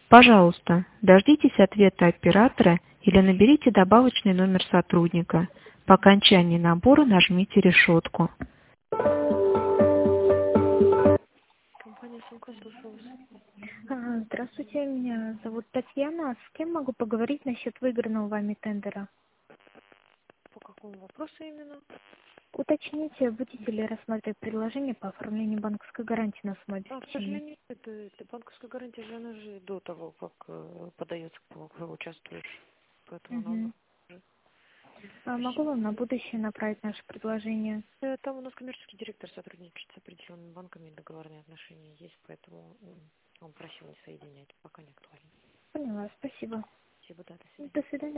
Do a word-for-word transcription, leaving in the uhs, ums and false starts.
Пожалуйста, дождитесь ответа оператора или наберите добавочный номер сотрудника. По окончании набора нажмите решетку. Компания «Сумка», слушаю вас. А, Здравствуйте, меня зовут Татьяна. С кем могу поговорить насчет выигранного вами тендера? По какому вопросу именно? Уточните, будете ли рассматривать предложение по оформлению банковской гарантии на сумму А, к обеспечения? сожалению, это, это банковская гарантия же, она же до того, как э, подается, как вы участвуешь. Поэтому она у нас Мгм. уже... А могу вам на будущее направить наше предложение? Э, Там у нас коммерческий директор сотрудничает с определенными банками, договорные отношения есть, поэтому м, он просил не соединять, пока не актуально. Поняла, спасибо. Спасибо, да, до свидания. До свидания.